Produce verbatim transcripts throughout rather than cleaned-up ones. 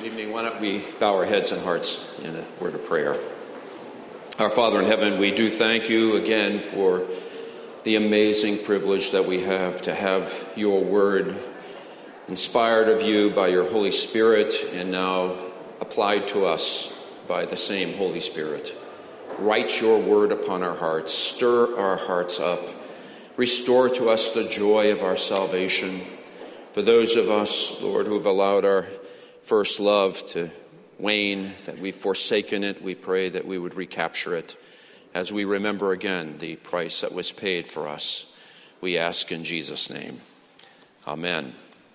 Good evening. Why don't we bow our heads and hearts in a word of prayer. Our Father in heaven, we do thank you again for the amazing privilege that we have to have your word inspired of you by your Holy Spirit and now applied to us by the same Holy Spirit. Write your word upon our hearts, stir our hearts up, restore to us the joy of our salvation. For those of us, Lord, who have allowed our first love to wane, that we've forsaken it, we pray that we would recapture it as we remember again the price that was paid for us. We ask in Jesus' name. Amen.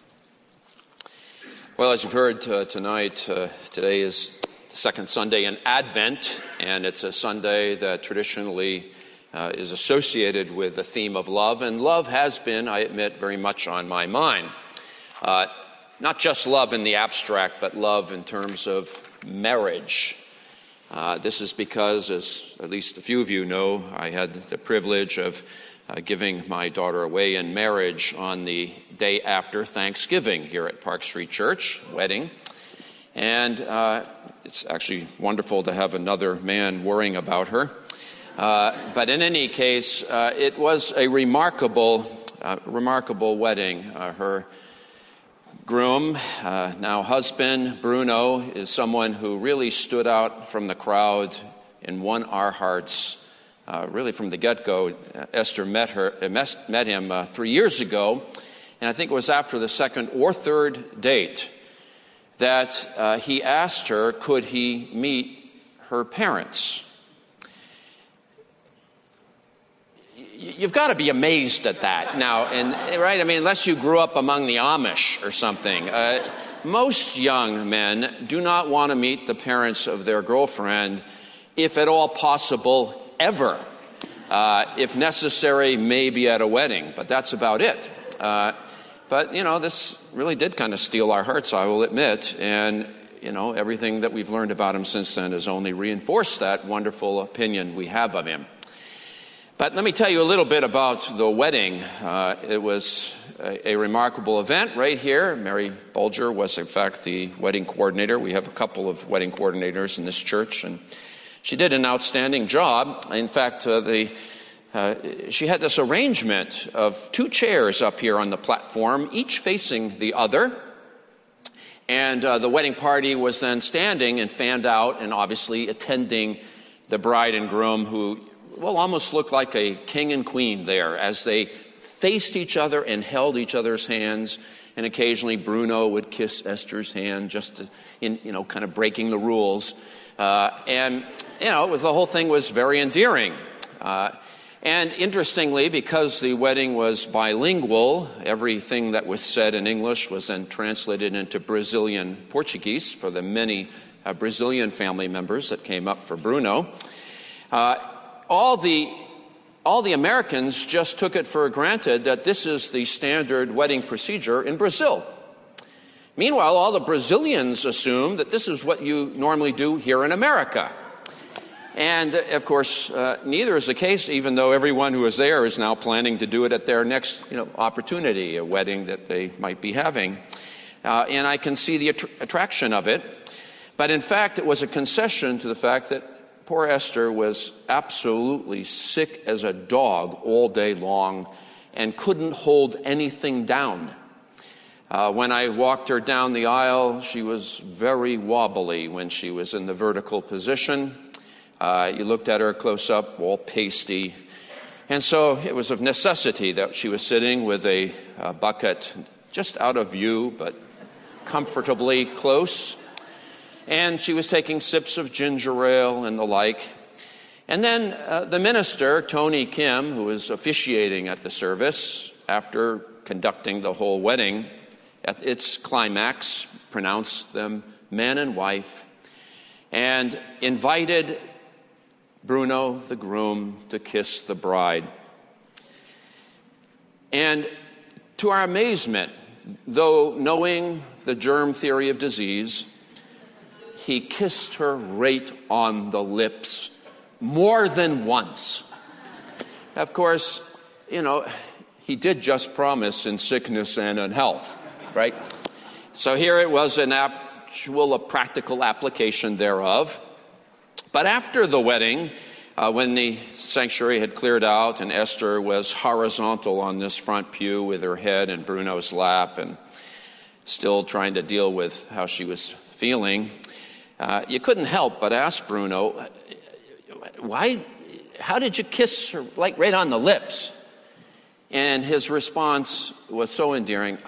Well, as you've heard uh, tonight, uh, today is the second Sunday in Advent, and it's a Sunday that traditionally uh, is associated with the theme of love, and love has been, I admit, very much on my mind. Uh, Not just love in the abstract, but love in terms of marriage. Uh, this is because, as at least a few of you know, I had the privilege of uh, giving my daughter away in marriage on the day after Thanksgiving here at Park Street Church, wedding. And uh, it's actually wonderful to have another man worrying about her. Uh, but in any case, uh, it was a remarkable, uh, remarkable wedding. Uh, her groom, uh, now husband, Bruno, is someone who really stood out from the crowd and won our hearts. Uh, really from the get-go, uh, Esther met her, uh, met him uh, three years ago, and I think it was after the second or third date that uh, he asked her, could he meet her parents? You've got to be amazed at that now, and right? I mean, unless you grew up among the Amish or something. Uh, most young men do not want to meet the parents of their girlfriend, if at all possible, ever. Uh, if necessary, maybe at a wedding, but that's about it. Uh, but, you know, this really did kind of steal our hearts, I will admit, and, you know, everything that we've learned about him since then has only reinforced that wonderful opinion we have of him. But let me tell you a little bit about the wedding. Uh, it was a, a remarkable event right here. Mary Bulger was, in fact, the wedding coordinator. We have a couple of wedding coordinators in this church, and she did an outstanding job. In fact, uh, the, uh, she had this arrangement of two chairs up here on the platform, each facing the other. And uh, the wedding party was then standing and fanned out and obviously attending the bride and groom, who well, almost looked like a king and queen there as they faced each other and held each other's hands. And occasionally Bruno would kiss Esther's hand, just to, in, you know, kind of breaking the rules. Uh, and, you know, it was, the whole thing was very endearing. Uh, and interestingly, because the wedding was bilingual, everything that was said in English was then translated into Brazilian Portuguese for the many uh, Brazilian family members that came up for Bruno. Uh, All the, all the Americans just took it for granted that this is the standard wedding procedure in Brazil. Meanwhile, all the Brazilians assume that this is what you normally do here in America. And, of course, uh, neither is the case, even though everyone who is there is now planning to do it at their next you know, opportunity, a wedding that they might be having. Uh, and I can see the att- attraction of it. But, in fact, it was a concession to the fact that poor Esther was absolutely sick as a dog all day long and couldn't hold anything down. Uh, when I walked her down the aisle, she was very wobbly when she was in the vertical position. Uh, you looked at her close up, all pasty. And so it was of necessity that she was sitting with a, a bucket just out of view, but comfortably close. And she was taking sips of ginger ale and the like. And then uh, the minister, Tony Kim, who was officiating at the service after conducting the whole wedding, at its climax, pronounced them man and wife, and invited Bruno, the groom, to kiss the bride. And to our amazement, though knowing the germ theory of disease, he kissed her right on the lips more than once. Of course, you know, he did just promise in sickness and in health, right? So here it was an apt actual a practical application thereof. But after the wedding, uh, when the sanctuary had cleared out and Esther was horizontal on this front pew with her head in Bruno's lap and still trying to deal with how she was feeling, uh, you couldn't help but ask Bruno, why, how did you kiss her, like right on the lips? And his response was so endearing.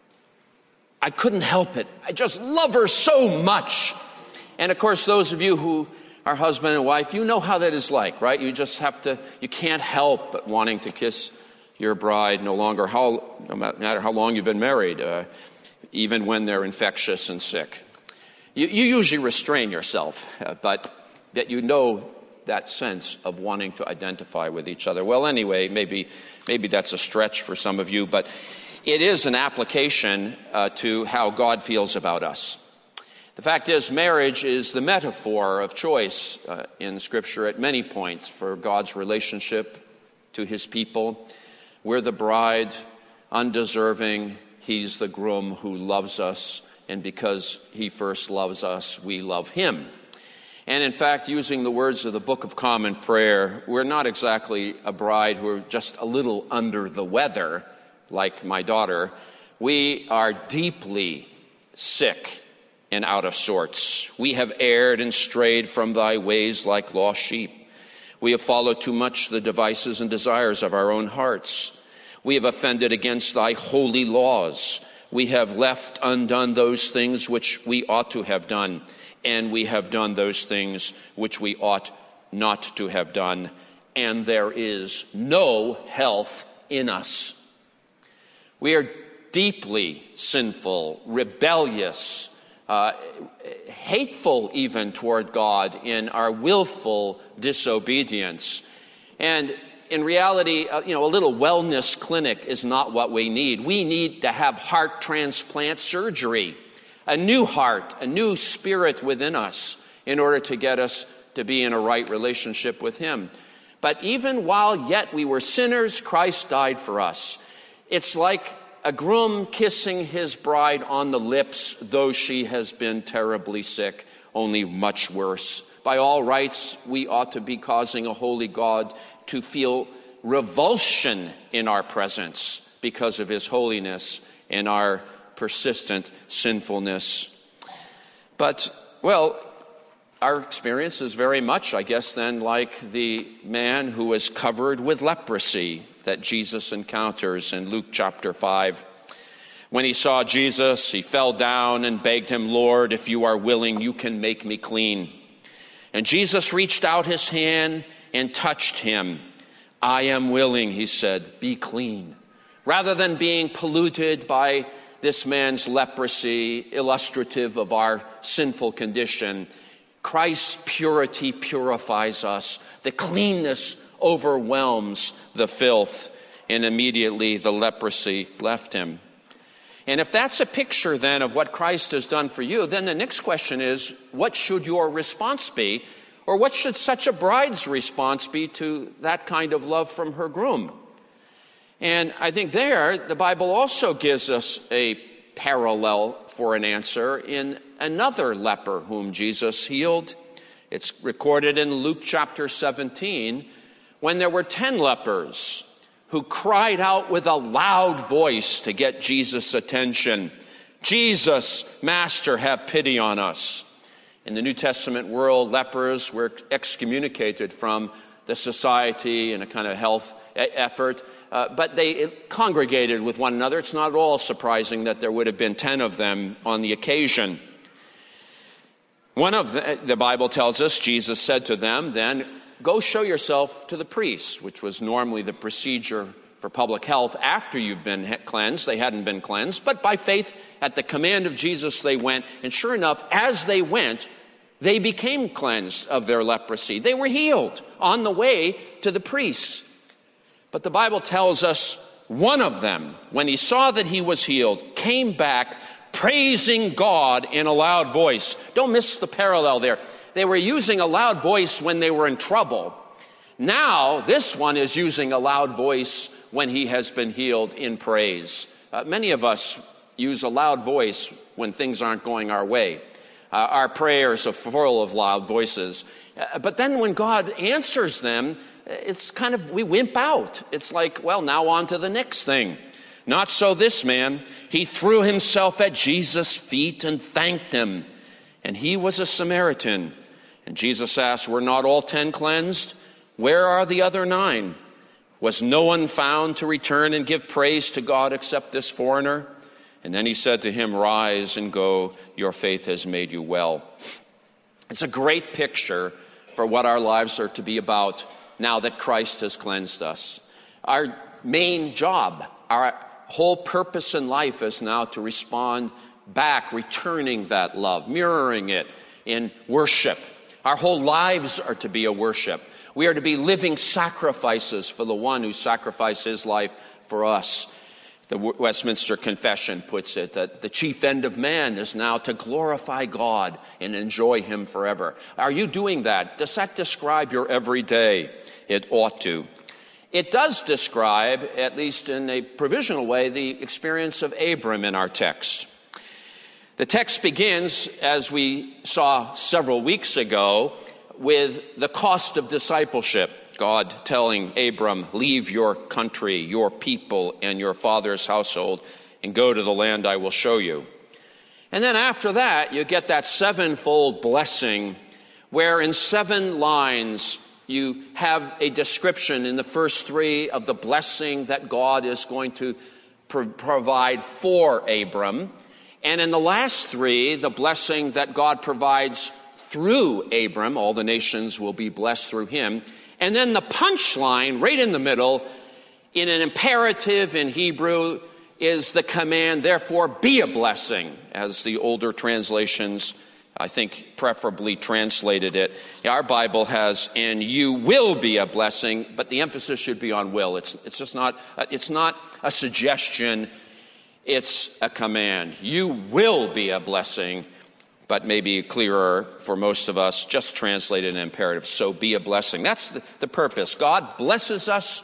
I couldn't help it. I just love her so much. And of course, those of you who are husband and wife, you know how that is like, right? You just have to, you can't help but wanting to kiss your bride no longer, how, no matter how long you've been married, uh, even when they're infectious and sick. You, you usually restrain yourself, uh, but yet you know that sense of wanting to identify with each other. Well, anyway, maybe maybe that's a stretch for some of you, but it is an application uh, to how God feels about us. The fact is, marriage is the metaphor of choice uh, in Scripture at many points for God's relationship to his people. We're the bride, undeserving. He's the groom who loves us, and because he first loves us, we love him. And in fact, using the words of the Book of Common Prayer, we're not exactly a bride who are just a little under the weather, like my daughter. We are deeply sick and out of sorts. We have erred and strayed from thy ways like lost sheep. We have followed too much the devices and desires of our own hearts. We have offended against thy holy laws. We have left undone those things which we ought to have done, and we have done those things which we ought not to have done, and there is no health in us. We are deeply sinful, rebellious, uh, hateful even toward God in our willful disobedience. And in reality, uh, you know, a little wellness clinic is not what we need. We need to have heart transplant surgery, a new heart, a new spirit within us in order to get us to be in a right relationship with him. But even while yet we were sinners, Christ died for us. It's like a groom kissing his bride on the lips, though she has been terribly sick, only much worse. By all rights, we ought to be causing a holy God to feel revulsion in our presence because of his holiness and our persistent sinfulness. But, well, our experience is very much, I guess, then like the man who was covered with leprosy that Jesus encounters in Luke chapter five. When he saw Jesus, he fell down and begged him, Lord, if you are willing, you can make me clean. And Jesus reached out his hand and touched him. I am willing, he said, be clean. Rather than being polluted by this man's leprosy, illustrative of our sinful condition, Christ's purity purifies us. The cleanness overwhelms the filth, and immediately the leprosy left him. And if that's a picture then of what Christ has done for you, then the next question is, what should your response be? Or what should such a bride's response be to that kind of love from her groom? And I think there, the Bible also gives us a parallel for an answer in another leper whom Jesus healed. It's recorded in Luke chapter seventeen, when there were ten lepers who cried out with a loud voice to get Jesus' attention. Jesus, Master, have pity on us. In the New Testament world, lepers were excommunicated from the society in a kind of health effort, uh, but they congregated with one another. It's not at all surprising that there would have been ten of them on the occasion. One of the, the Bible tells us, Jesus said to them, then, go show yourself to the priests, which was normally the procedure for public health after you've been cleansed. They hadn't been cleansed, but by faith, at the command of Jesus, they went. And sure enough, as they went, they became cleansed of their leprosy. They were healed on the way to the priests. But the Bible tells us one of them, when he saw that he was healed, came back praising God in a loud voice. Don't miss the parallel there. They were using a loud voice when they were in trouble. Now, this one is using a loud voice when he has been healed in praise. Uh, many of us use a loud voice when things aren't going our way. Uh, our prayers are full of loud voices. Uh, but then when God answers them, it's kind of, we wimp out. It's like, well, now on to the next thing. Not so this man. He threw himself at Jesus' feet and thanked him. And he was a Samaritan. And Jesus asked, were not all ten cleansed? Where are the other nine? Was no one found to return and give praise to God except this foreigner? And then he said to him, rise and go. Your faith has made you well. It's a great picture for what our lives are to be about now that Christ has cleansed us. Our main job, our whole purpose in life is now to respond back, returning that love, mirroring it in worship. Our whole lives are to be a worship. We are to be living sacrifices for the one who sacrificed his life for us. The Westminster Confession puts it that the chief end of man is now to glorify God and enjoy him forever. Are you doing that? Does that describe your everyday? It ought to. It does describe, at least in a provisional way, the experience of Abram in our text. The text begins, as we saw several weeks ago, with the cost of discipleship. God telling Abram, leave your country, your people, and your father's household, and go to the land I will show you. And then after that, you get that sevenfold blessing, where in seven lines you have a description in the first three of the blessing that God is going to pro- provide for Abram. And in the last three, the blessing that God provides through Abram, all the nations will be blessed through him. And then the punchline right in the middle, in an imperative in Hebrew, is the command, therefore be a blessing, as the older translations, I think, preferably translated it. Our Bible has, and you will be a blessing, but the emphasis should be on will. It's, it's just not, it's not a suggestion, it's a command. You will be a blessing, but maybe clearer for most of us, just translated in imperative. So be a blessing. That's the, the purpose. God blesses us,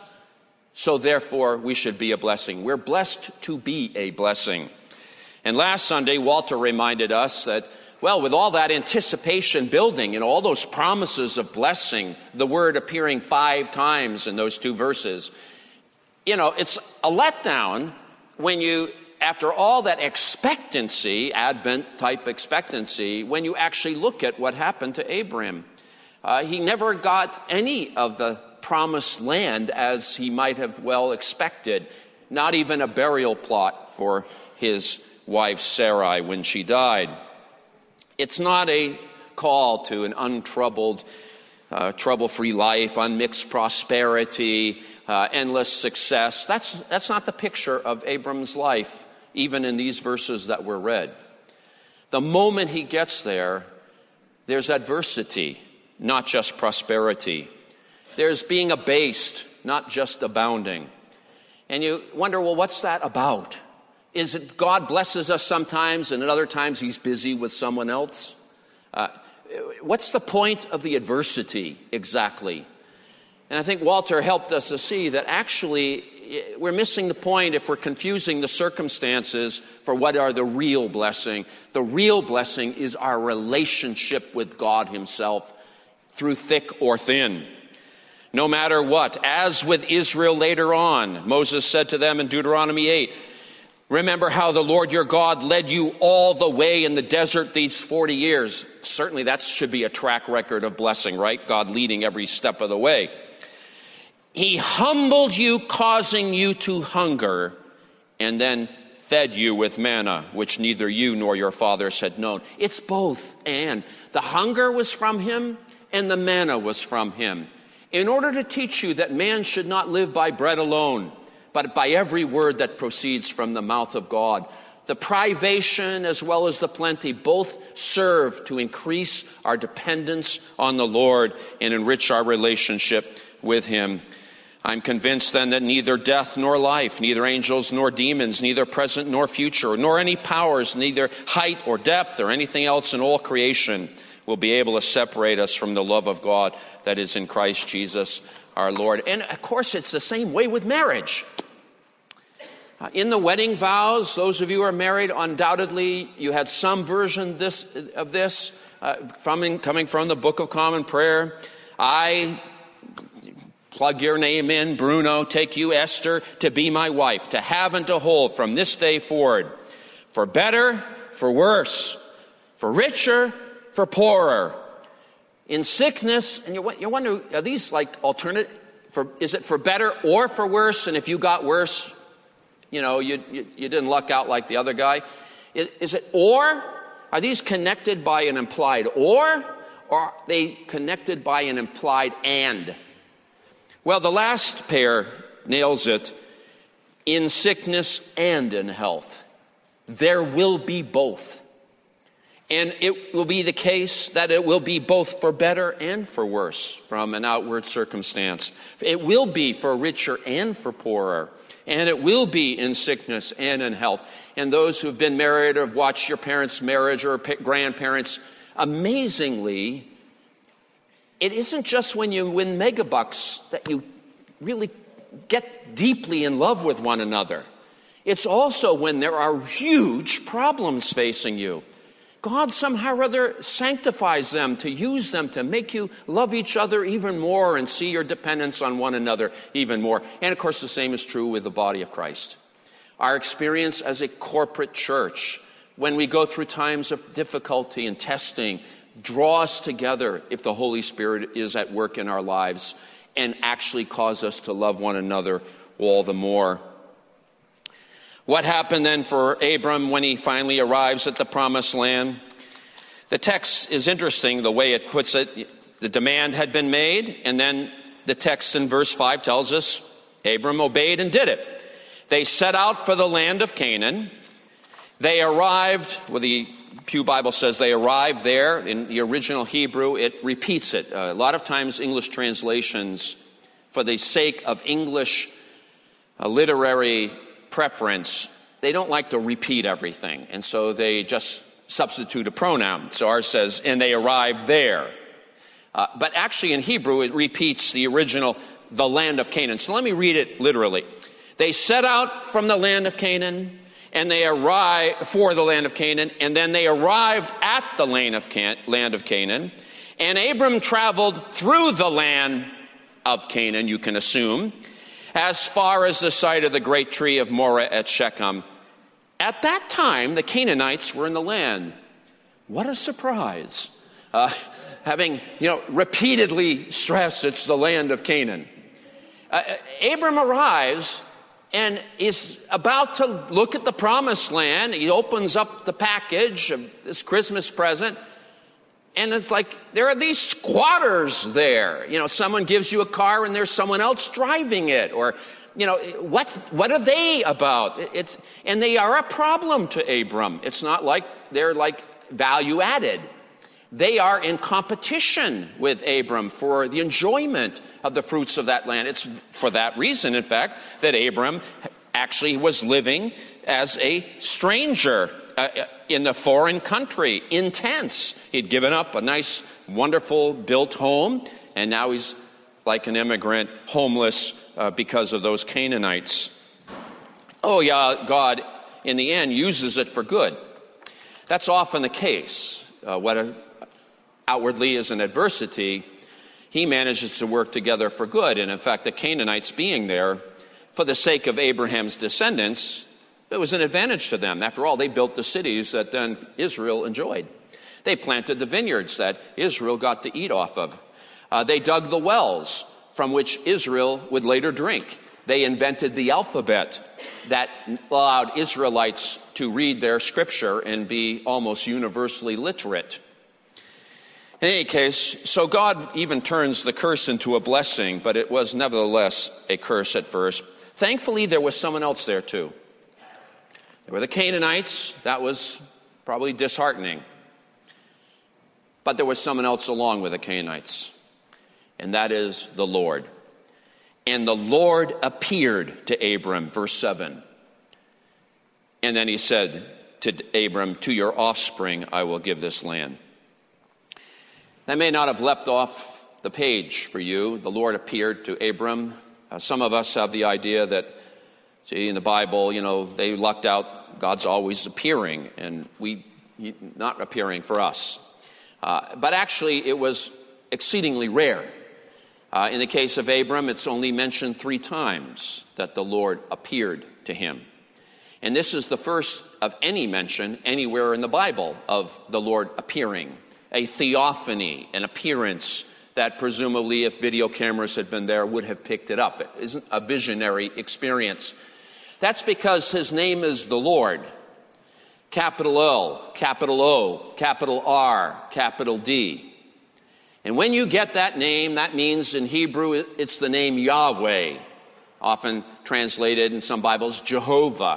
so therefore we should be a blessing. We're blessed to be a blessing. And last Sunday, Walter reminded us that, well, with all that anticipation building and all those promises of blessing, the word appearing five times in those two verses, you know, it's a letdown when you, after all that expectancy, Advent-type expectancy, when you actually look at what happened to Abraham. Uh, he never got any of the promised land as he might have well expected, not even a burial plot for his wife Sarai when she died. It's not a call to an untroubled, uh, trouble-free life, unmixed prosperity, uh, endless success. That's, that's not the picture of Abram's life, even in these verses that were read. The moment he gets there, there's adversity, not just prosperity. There's being abased, not just abounding. And you wonder, well, what's that about? Is it God blesses us sometimes and at other times he's busy with someone else? Uh, what's the point of the adversity exactly? And I think Walter helped us to see that actually we're missing the point if we're confusing the circumstances for what are the real blessing. The real blessing is our relationship with God himself through thick or thin. No matter what, as with Israel later on, Moses said to them in Deuteronomy eight, remember how the Lord your God led you all the way in the desert these forty years. Certainly that should be a track record of blessing, right? God leading every step of the way. He humbled you, causing you to hunger, and then fed you with manna, which neither you nor your fathers had known. It's both and. The hunger was from him, and the manna was from him, in order to teach you that man should not live by bread alone, but by every word that proceeds from the mouth of God. The privation as well as the plenty both serve to increase our dependence on the Lord and enrich our relationship with him. I'm convinced then that neither death nor life, neither angels nor demons, neither present nor future, nor any powers, neither height or depth or anything else in all creation will be able to separate us from the love of God that is in Christ Jesus our Lord. And of course, it's the same way with marriage. Uh, in the wedding vows, those of you who are married, undoubtedly you had some version this, of this uh, from, coming from the Book of Common Prayer. I, plug your name in, Bruno, take you, Esther, to be my wife, to have and to hold from this day forward, for better, for worse, for richer, for poorer, in sickness. And you, you wonder, are these like alternate, for, is it for better or for worse? And if you got worse, you know, you, you, you didn't luck out like the other guy. Is, is it or? Are these connected by an implied or? Or are they connected by an implied and? Well, the last pair nails it. In sickness and in health, there will be both. And it will be the case that it will be both for better and for worse from an outward circumstance. It will be for richer and for poorer. And it will be in sickness and in health. And those who have been married or have watched your parents' marriage or grandparents, amazingly, it isn't just when you win megabucks that you really get deeply in love with one another. It's also when there are huge problems facing you. God somehow or other sanctifies them to use them to make you love each other even more and see your dependence on one another even more. And of course, the same is true with the body of Christ. Our experience as a corporate church, when we go through times of difficulty and testing, draw us together if the Holy Spirit is at work in our lives and actually cause us to love one another all the more. What happened then for Abram when he finally arrives at the promised land? The text is interesting the way it puts it. The demand had been made, and then the text in verse five tells us Abram obeyed and did it. They set out for the land of Canaan. They arrived, well, the Pew Bible says they arrived there. In the original Hebrew, it repeats it. Uh, a lot of times English translations, for the sake of English uh, literary preference, they don't like to repeat everything, and so they just substitute a pronoun. So ours says, and they arrived there. Uh, but actually in Hebrew, it repeats the original, the land of Canaan. So let me read it literally. They set out from the land of Canaan, and they arrived for the land of Canaan, and then they arrived at the land of, Can- land of Canaan, and Abram traveled through the land of Canaan, you can assume, as far as the site of the great tree of Moreh at Shechem. At that time, the Canaanites were in the land. What a surprise. Uh, having, you know, repeatedly stressed it's the land of Canaan. Uh, Abram arrives and is about to look at the promised land. He opens up the package of this Christmas present, and it's like there are these squatters there. You know, someone gives you a car and there's someone else driving it. Or, you know, what, what are they about? It's, and they are a problem to Abram. It's not like they're like value added. They are in competition with Abram for the enjoyment of the fruits of that land. It's for that reason, in fact, that Abram actually was living as a stranger uh, in the foreign country, in tents. He'd given up a nice, wonderful built home, and now he's like an immigrant, homeless uh, because of those Canaanites. Oh, yeah, God, in the end, uses it for good. That's often the case. Uh, what a outwardly is an adversity, he manages to work together for good. And in fact, the Canaanites being there for the sake of Abraham's descendants, it was an advantage to them. After all, they built the cities that then Israel enjoyed. They planted the vineyards that Israel got to eat off of. Uh, they dug the wells from which Israel would later drink. They invented the alphabet that allowed Israelites to read their scripture and be almost universally literate. In any case, so God even turns the curse into a blessing, but it was nevertheless a curse at first. Thankfully, there was someone else there too. There were the Canaanites. That was probably disheartening. But there was someone else along with the Canaanites, and that is the Lord. And the Lord appeared to Abram, verse seven. And then he said to Abram, to your offspring I will give this land. That may not have leapt off the page for you. The Lord appeared to Abram. Uh, some of us have the idea that See, in the Bible, you know, they lucked out God's always appearing, and we not appearing for us. Uh, but actually, it was exceedingly rare. Uh, in the case of Abram, it's only mentioned three times that the Lord appeared to him. And this is the first of any mention anywhere in the Bible of the Lord appearing, a theophany, an appearance that presumably, if video cameras had been there, would have picked it up. It isn't a visionary experience. That's because his name is the Lord. Capital L, capital O, capital R, capital D. And when you get that name, that means in Hebrew it's the name Yahweh, often translated in some Bibles Jehovah.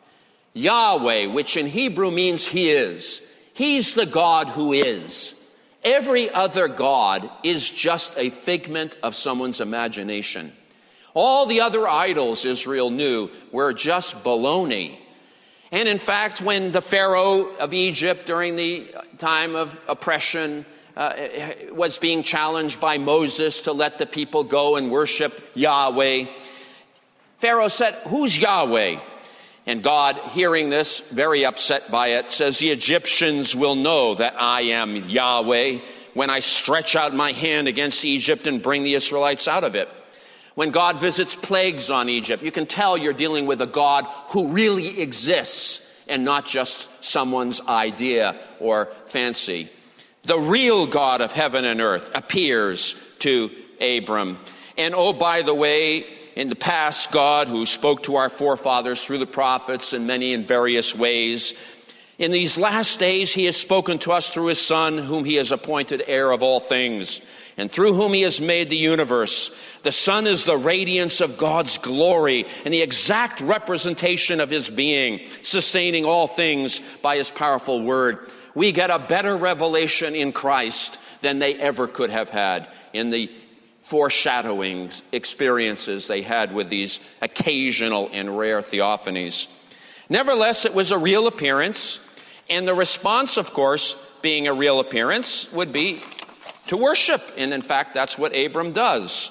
Yahweh, which in Hebrew means He is. He's the God who is. Every other God is just a figment of someone's imagination. All the other idols Israel knew were just baloney. And in fact, when the Pharaoh of Egypt during the time of oppression uh, was being challenged by Moses to let the people go and worship Yahweh, Pharaoh said, "Who's Yahweh?" And God, hearing this, very upset by it, says, "The Egyptians will know that I am Yahweh when I stretch out my hand against Egypt and bring the Israelites out of it." When God visits plagues on Egypt, you can tell you're dealing with a God who really exists and not just someone's idea or fancy. The real God of heaven and earth appears to Abram. And oh, by the way, in the past, God, who spoke to our forefathers through the prophets in many and various ways, in these last days he has spoken to us through his Son, whom he has appointed heir of all things, and through whom he has made the universe. The Son is the radiance of God's glory and the exact representation of his being, sustaining all things by his powerful word. We get a better revelation in Christ than they ever could have had in the foreshadowing experiences they had with these occasional and rare theophanies. Nevertheless, it was a real appearance, and the response, of course, being a real appearance, would be to worship. And in fact, that's what Abram does.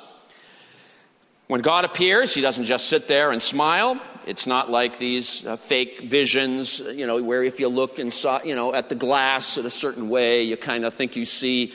When God appears, he doesn't just sit there and smile. It's not like these uh, fake visions, you know, where if you look inside, you know, at the glass in a certain way, you kind of think you see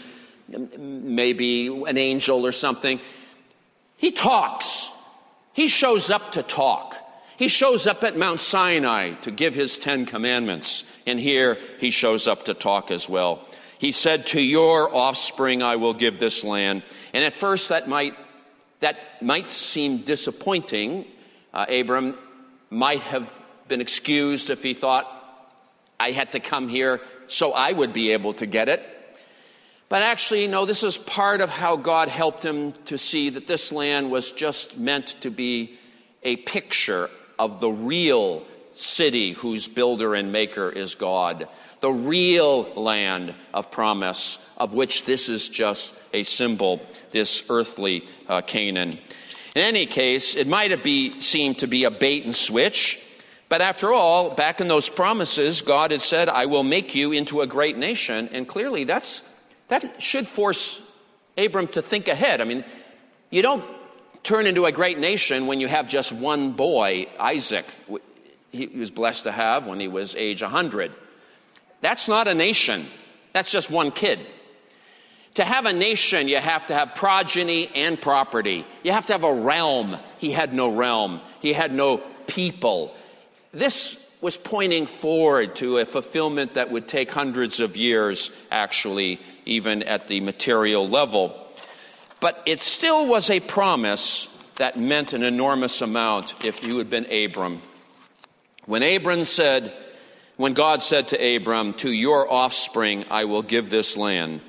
maybe an angel or something. He talks. He shows up to talk. He shows up at Mount Sinai to give his Ten Commandments. And here he shows up to talk as well. He said, "To your offspring I will give this land." And at first that might that might seem disappointing. Uh, Abram might have been excused if he thought, I had to come here so I would be able to get it. But actually, no, this is part of how God helped him to see that this land was just meant to be a picture of the real city whose builder and maker is God, the real land of promise, of which this is just a symbol, this earthly uh, Canaan. In any case, it might have be, seemed to be a bait and switch, but after all, back in those promises, God had said, "I will make you into a great nation," and clearly that's that should force Abram to think ahead. I mean, you don't turn into a great nation when you have just one boy, Isaac, he was blessed to have when he was age one hundred. That's not a nation. That's just one kid. To have a nation, you have to have progeny and property. You have to have a realm. He had no realm. He had no people. This was pointing forward to a fulfillment that would take hundreds of years, actually, even at the material level. But it still was a promise that meant an enormous amount if you had been Abram. When Abram said, when God said to Abram, "To your offspring I will give this land,"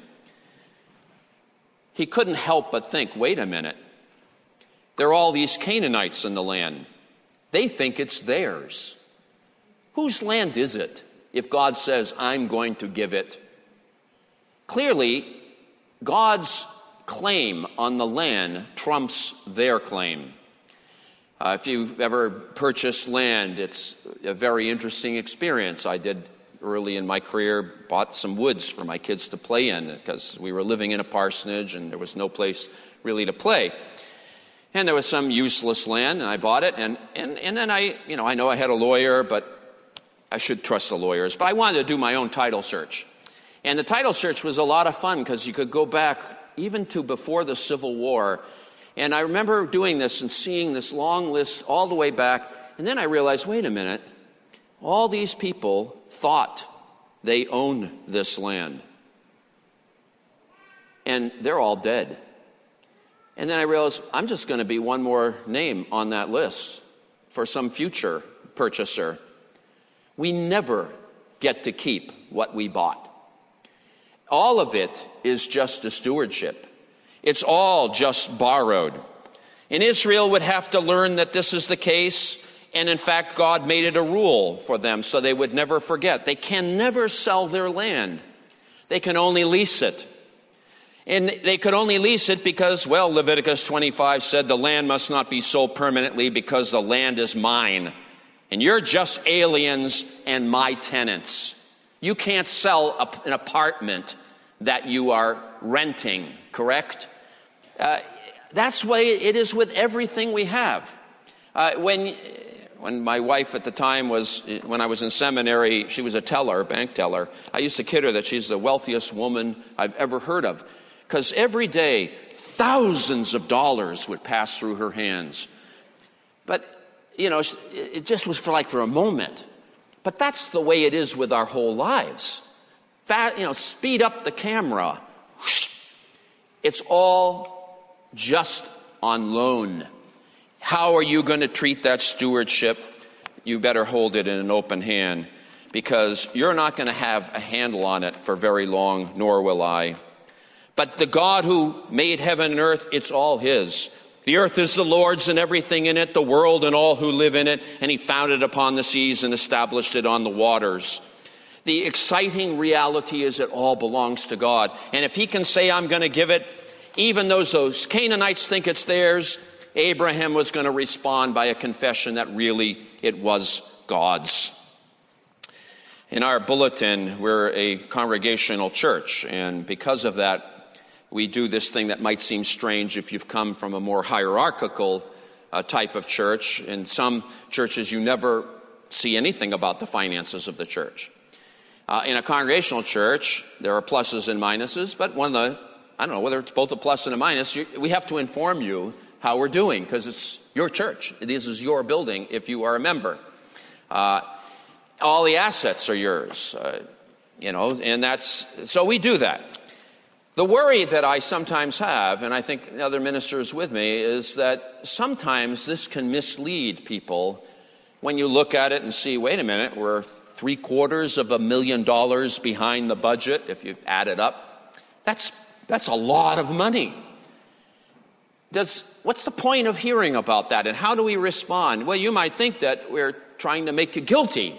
he couldn't help but think, wait a minute. There are all these Canaanites in the land. They think it's theirs. Whose land is it if God says, "I'm going to give it"? Clearly, God's claim on the land trumps their claim. Uh, if you've ever purchased land, it's a very interesting experience. I did early in my career, bought some woods for my kids to play in because we were living in a parsonage and there was no place really to play. And there was some useless land, and I bought it. And, and, and then I, you know, I know I had a lawyer, but I should trust the lawyers. But I wanted to do my own title search. And the title search was a lot of fun because you could go back even to before the Civil War. And I remember doing this and seeing this long list all the way back. And then I realized, wait a minute, all these people thought they owned this land. And they're all dead. And then I realized I'm just going to be one more name on that list for some future purchaser. We never get to keep what we bought. All of it is just a stewardship. It's all just borrowed. And Israel would have to learn that this is the case. And in fact, God made it a rule for them so they would never forget. They can never sell their land. They can only lease it. And they could only lease it because, well, Leviticus twenty-five said the land must not be sold permanently because the land is mine. And you're just aliens and my tenants. You can't sell a, an apartment that you are renting, correct? Uh, that's the way it is with everything we have. Uh, when, when my wife at the time was, when I was in seminary, she was a teller, bank teller. I used to kid her that she's the wealthiest woman I've ever heard of. Because every day, thousands of dollars would pass through her hands. But, you know, it just was for like for a moment. But that's the way it is with our whole lives. Fast, you know, speed up the camera. It's all just on loan. How are you going to treat that stewardship? You better hold it in an open hand, because you're not going to have a handle on it for very long, nor will I. But the God who made heaven and earth, it's all his. The earth is the Lord's and everything in it, the world and all who live in it, and he founded it upon the seas and established it on the waters. The exciting reality is it all belongs to God. And if he can say, I'm going to give it, even though those Canaanites think it's theirs, Abraham was going to respond by a confession that really it was God's. In our bulletin, we're a congregational church, and because of that, we do this thing that might seem strange if you've come from a more hierarchical uh, type of church. In some churches, you never see anything about the finances of the church. Uh, in a congregational church, there are pluses and minuses, but one of the, I don't know, whether it's both a plus and a minus, you, we have to inform you how we're doing, because it's your church. This is your building if you are a member. Uh, all the assets are yours, uh, you know, and that's, so we do that. The worry that I sometimes have, and I think other ministers with me, is that sometimes this can mislead people when you look at it and see, wait a minute, we're three quarters of a million dollars behind the budget if you add it up. That's, that's a lot of money. Does, what's the point of hearing about that, and how do we respond? Well, you might think that we're trying to make you guilty.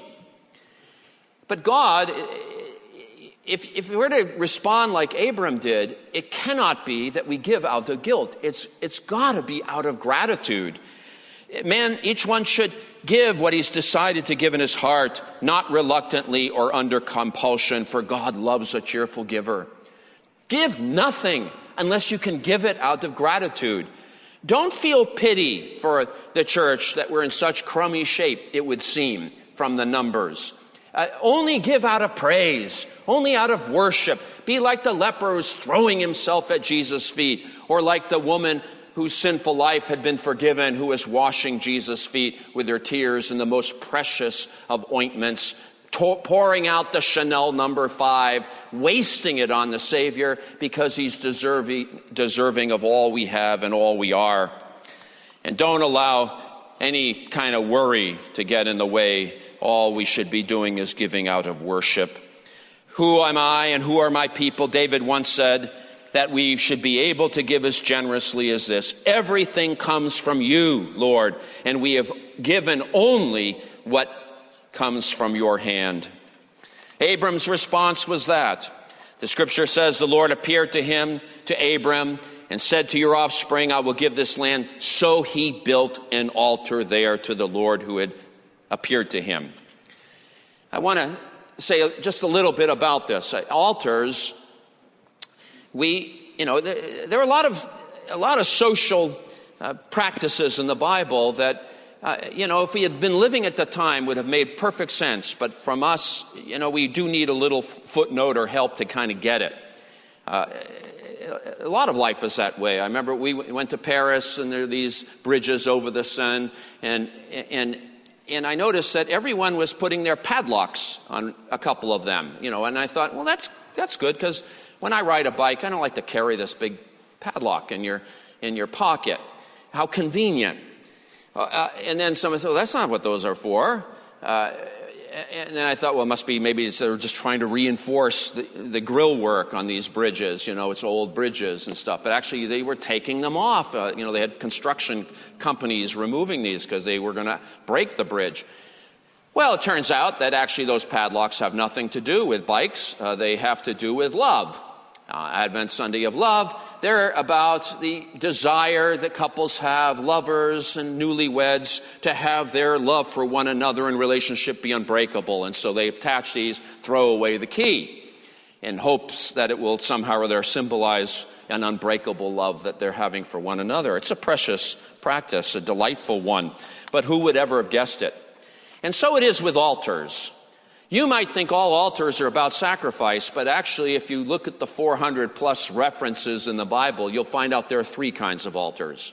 But God, If, if we were to respond like Abram did, it cannot be that we give out of guilt. It's, it's got to be out of gratitude. Man, each one should give what he's decided to give in his heart, not reluctantly or under compulsion, for God loves a cheerful giver. Give nothing unless you can give it out of gratitude. Don't feel pity for the church that we're in such crummy shape, it would seem, from the numbers. Uh, only give out of praise, only out of worship. Be like the leper who's throwing himself at Jesus' feet, or like the woman whose sinful life had been forgiven, who was washing Jesus' feet with her tears and the most precious of ointments, to- pouring out the Chanel number five, wasting it on the Savior because he's deserving, deserving of all we have and all we are. And don't allow any kind of worry to get in the way. All we should be doing is giving out of worship. Who am I and who are my people? David once said that we should be able to give as generously as this. Everything comes from you, Lord, and we have given only what comes from your hand. Abram's response was that. The scripture says the Lord appeared to him, to Abram, and said to your offspring, I will give this land. So he built an altar there to the Lord who had appeared to him. I want to say just a little bit about this. Altars, we, you know, there, there are a lot of a lot of social uh, practices in the Bible that, uh, you know, if we had been living at the time would have made perfect sense. But from us, you know, we do need a little footnote or help to kind of get it. Uh, a lot of life is that way. I remember we went to Paris, and there are these bridges over the Seine, and and and I noticed that everyone was putting their padlocks on a couple of them, you know, and I thought, well, that's that's good, because when I ride a bike, I don't like to carry this big padlock in your in your pocket. How convenient. Uh, uh, and then someone said, well, that's not what those are for. Uh, and then I thought, well, it must be maybe they're just trying to reinforce the, the grill work on these bridges. You know, it's old bridges and stuff. But actually, they were taking them off. Uh, you know, they had construction companies removing these because they were going to break the bridge. Well, it turns out that actually those padlocks have nothing to do with bikes. Uh, they have to do with love. Uh, Advent Sunday of Love, they're about the desire that couples have, lovers and newlyweds, to have their love for one another in relationship be unbreakable. And so they attach these, throw away the key, in hopes that it will somehow or other symbolize an unbreakable love that they're having for one another. It's a precious practice, a delightful one. But who would ever have guessed it? And so it is with altars. You might think all altars are about sacrifice, but actually, if you look at the four hundred plus references in the Bible, you'll find out there are three kinds of altars.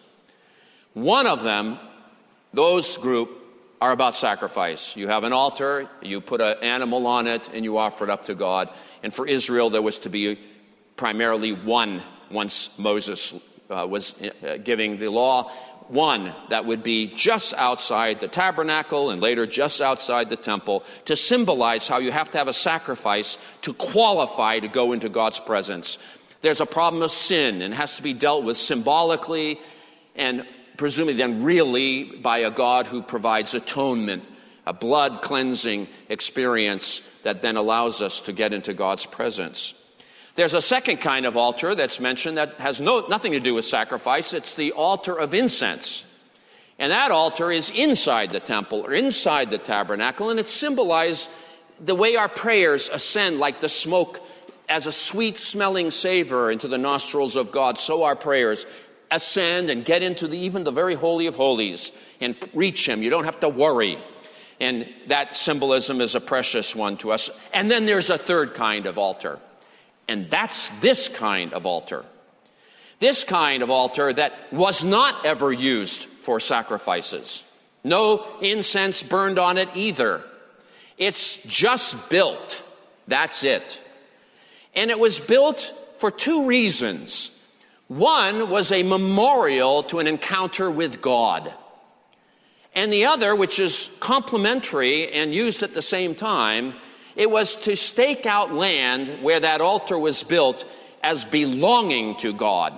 One of them, those group, are about sacrifice. You have an altar, you put an animal on it, and you offer it up to God. And for Israel, there was to be primarily one, once Moses uh, was uh, giving the law, one that would be just outside the tabernacle and later just outside the temple, to symbolize how you have to have a sacrifice to qualify to go into God's presence. There's a problem of sin, and it has to be dealt with symbolically and presumably then really by a God who provides atonement, a blood cleansing experience that then allows us to get into God's presence. There's a second kind of altar that's mentioned that has no, nothing to do with sacrifice. It's the altar of incense. And that altar is inside the temple or inside the tabernacle, and it symbolizes the way our prayers ascend like the smoke as a sweet-smelling savor into the nostrils of God. So our prayers ascend and get into the, even the very holy of holies and reach Him. You don't have to worry. And that symbolism is a precious one to us. And then there's a third kind of altar. And that's this kind of altar. This kind of altar that was not ever used for sacrifices. No incense burned on it either. It's just built. That's it. And it was built for two reasons. One was a memorial to an encounter with God. And the other, which is complementary and used at the same time, it was to stake out land where that altar was built as belonging to God.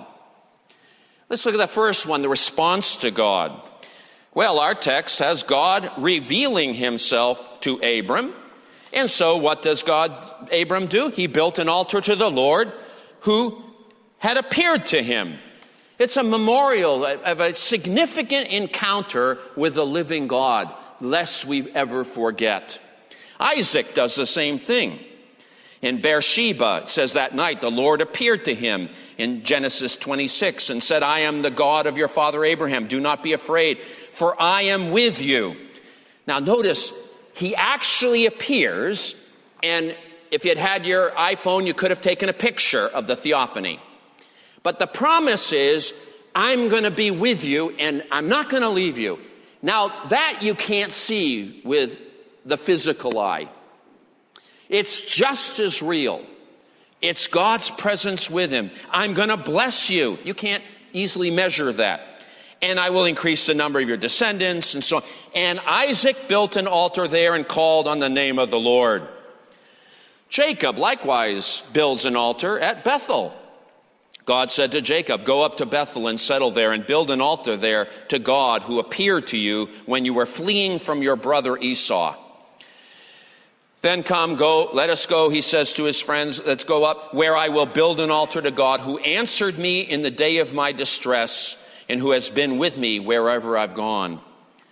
Let's look at the first one, the response to God. Well, our text has God revealing Himself to Abram. And so what does God, Abram do? He built an altar to the Lord who had appeared to him. It's a memorial of a significant encounter with the living God, lest we ever forget. Isaac does the same thing. In Beersheba, it says that night, the Lord appeared to him in Genesis twenty-six and said, I am the God of your father Abraham. Do not be afraid, for I am with you. Now notice, he actually appears, and if you had had your iPhone, you could have taken a picture of the theophany. But the promise is, I'm going to be with you, and I'm not going to leave you. Now, that you can't see with the physical eye. It's just as real. It's God's presence with him. I'm going to bless you. You can't easily measure that. And I will increase the number of your descendants, and so on. And Isaac built an altar there and called on the name of the Lord. Jacob likewise builds an altar at Bethel. God said to Jacob, go up to Bethel and settle there and build an altar there to God who appeared to you when you were fleeing from your brother Esau. Then come, go, let us go, he says to his friends, let's go up where I will build an altar to God who answered me in the day of my distress and who has been with me wherever I've gone.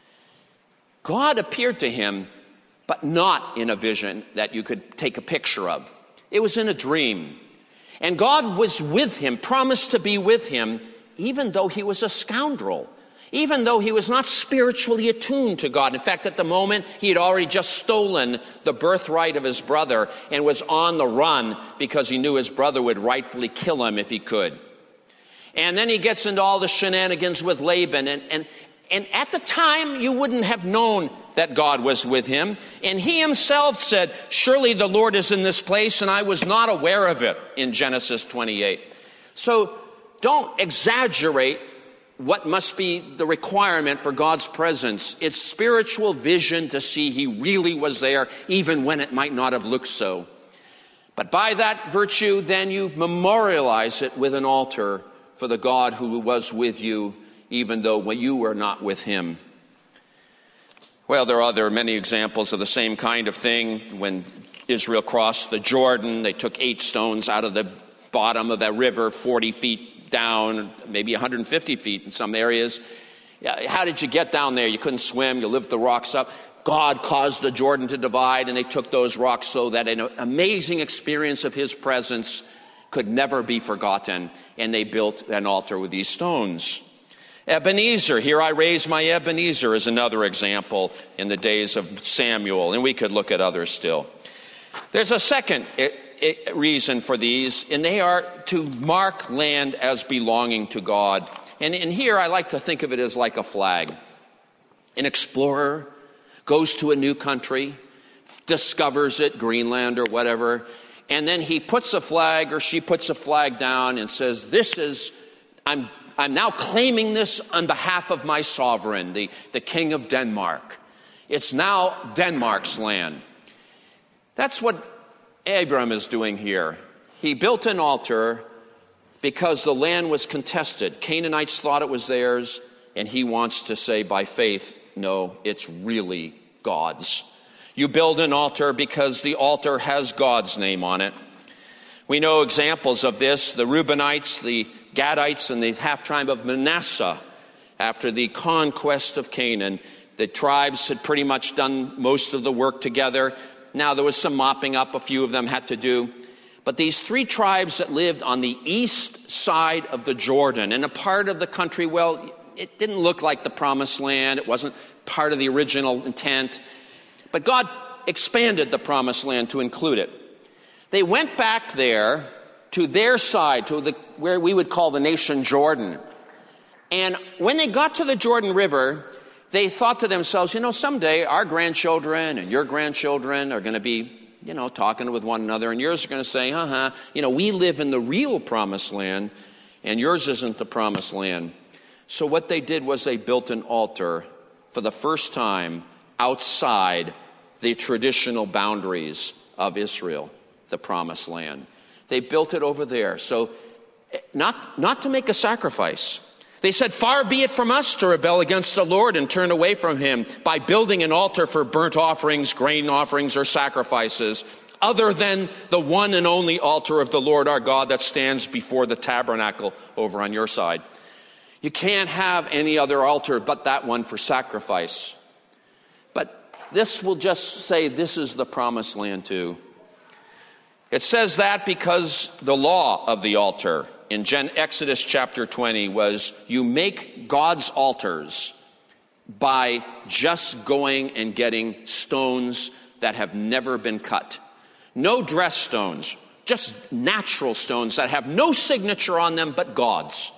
God appeared to him, but not in a vision that you could take a picture of. It was in a dream. And God was with him, promised to be with him even though he was a scoundrel, even though he was not spiritually attuned to God. In fact, at the moment, he had already just stolen the birthright of his brother and was on the run because he knew his brother would rightfully kill him if he could. And then he gets into all the shenanigans with Laban. And, and, and at the time, you wouldn't have known that God was with him. And he himself said, surely the Lord is in this place, and I was not aware of it, in Genesis twenty-eight. So don't exaggerate what must be the requirement for God's presence. It's spiritual vision to see he really was there, even when it might not have looked so. But by that virtue, then you memorialize it with an altar for the God who was with you, even though you were not with him. Well, there are other many examples of the same kind of thing. When Israel crossed the Jordan, they took eight stones out of the bottom of that river, forty feet down, maybe one hundred fifty feet in some areas. How did you get down there? You couldn't swim. You lift the rocks up. God caused the Jordan to divide, and they took those rocks so that an amazing experience of his presence could never be forgotten, and they built an altar with these stones. Ebenezer, here I raise my Ebenezer, is another example in the days of Samuel, and we could look at others still. There's a second reason for these, and they are to mark land as belonging to God. And in here, I like to think of it as like a flag. An explorer goes to a new country, discovers it, Greenland or whatever, and then he puts a flag, or she puts a flag down and says, this is, I'm, I'm now claiming this on behalf of my sovereign, the, the King of Denmark. It's now Denmark's land. That's what Abram is doing here. He built an altar because the land was contested. Canaanites thought it was theirs, and he wants to say by faith, no, it's really God's. You build an altar because the altar has God's name on it. We know examples of this. The Reubenites, the Gadites, and the half-tribe of Manasseh. After the conquest of Canaan, the tribes had pretty much done most of the work together. Now, there was some mopping up a few of them had to do. But these three tribes that lived on the east side of the Jordan, in a part of the country, well, it didn't look like the promised land. It wasn't part of the original intent. But God expanded the promised land to include it. They went back there to their side, to the where we would call the nation Jordan. And when they got to the Jordan River, they thought to themselves, you know, someday our grandchildren and your grandchildren are going to be, you know, talking with one another, and yours are going to say, uh-huh, you know, we live in the real promised land, and yours isn't the promised land. So what they did was they built an altar for the first time outside the traditional boundaries of Israel, the promised land. They built it over there. So not, not to make a sacrifice. They said, far be it from us to rebel against the Lord and turn away from him by building an altar for burnt offerings, grain offerings, or sacrifices, other than the one and only altar of the Lord our God that stands before the tabernacle over on your side. You can't have any other altar but that one for sacrifice. But this will just say this is the promised land too. It says that because the law of the altar in Exodus chapter twenty was you make God's altars by just going and getting stones that have never been cut. No dress stones, just natural stones that have no signature on them but God's.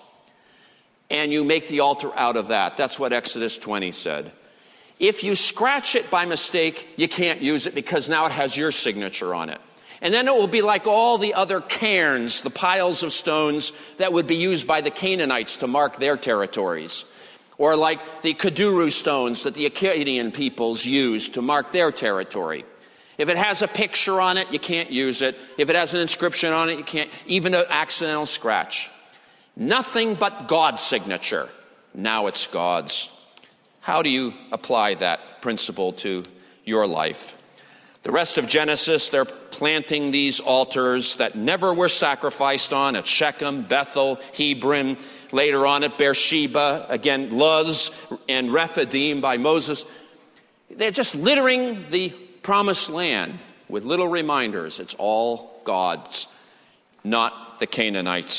And you make the altar out of that. That's what Exodus twenty said. If you scratch it by mistake, you can't use it because now it has your signature on it. And then it will be like all the other cairns, the piles of stones that would be used by the Canaanites to mark their territories. Or like the Kaduru stones that the Akkadian peoples used to mark their territory. If it has a picture on it, you can't use it. If it has an inscription on it, you can't, even an accidental scratch. Nothing but God's signature. Now it's God's. How do you apply that principle to your life? The rest of Genesis, they're planting these altars that never were sacrificed on at Shechem, Bethel, Hebron, later on at Beersheba, again, Luz and Rephidim by Moses. They're just littering the promised land with little reminders. It's all God's, not the Canaanites'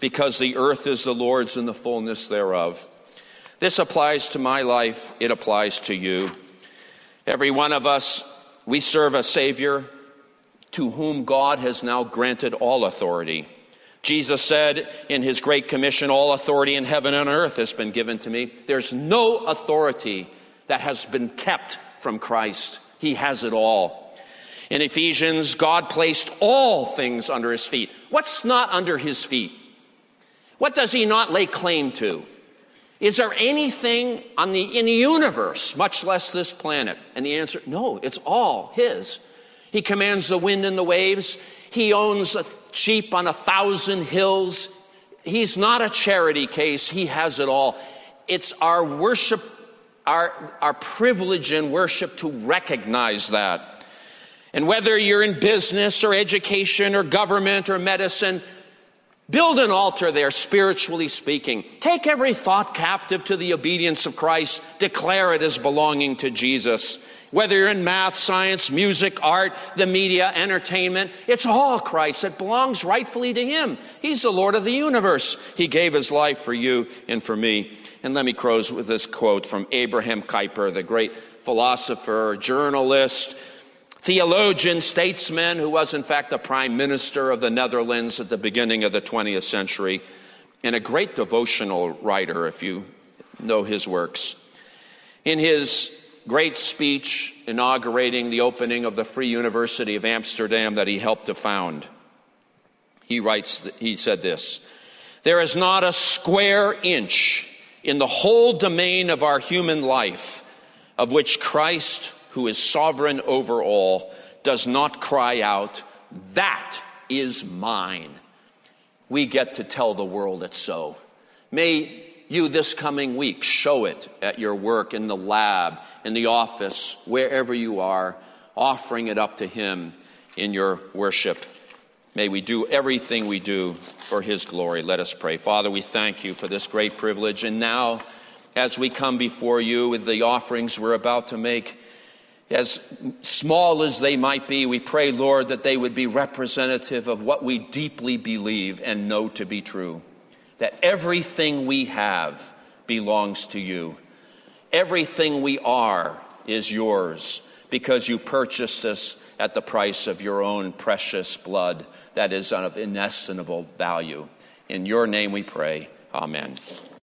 because the earth is the Lord's and the fullness thereof. This applies to my life. It applies to you. Every one of us, we serve a Savior to whom God has now granted all authority. Jesus said in his Great Commission, all authority in heaven and earth has been given to me. There's no authority that has been kept from Christ. He has it all. In Ephesians, God placed all things under his feet. What's not under his feet? What does he not lay claim to? Is there anything on the, in the universe, much less this planet? And the answer, no, it's all his. He commands the wind and the waves. He owns a sheep on a thousand hills. He's not a charity case. He has it all. It's our worship, our, our privilege in worship to recognize that. And whether you're in business or education or government or medicine, build an altar there, spiritually speaking. Take every thought captive to the obedience of Christ. Declare it as belonging to Jesus. Whether you're in math, science, music, art, the media, entertainment, it's all Christ. It belongs rightfully to him. He's the Lord of the universe. He gave his life for you and for me. And let me close with this quote from Abraham Kuyper, the great philosopher, journalist, theologian, statesman, who was in fact the prime minister of the Netherlands at the beginning of the twentieth century, and a great devotional writer, if you know his works. In his great speech inaugurating the opening of the Free University of Amsterdam that he helped to found, he writes, he said this: "There is not a square inch in the whole domain of our human life of which Christ, who is sovereign over all, does not cry out, 'That is mine.'" We get to tell the world it's so. May you this coming week show it at your work, in the lab, in the office, wherever you are, offering it up to him in your worship. May we do everything we do for his glory. Let us pray. Father, we thank you for this great privilege. And now, as we come before you with the offerings we're about to make, as small as they might be, we pray, Lord, that they would be representative of what we deeply believe and know to be true. That everything we have belongs to you. Everything we are is yours, because you purchased us at the price of your own precious blood that is of inestimable value. In your name we pray. Amen.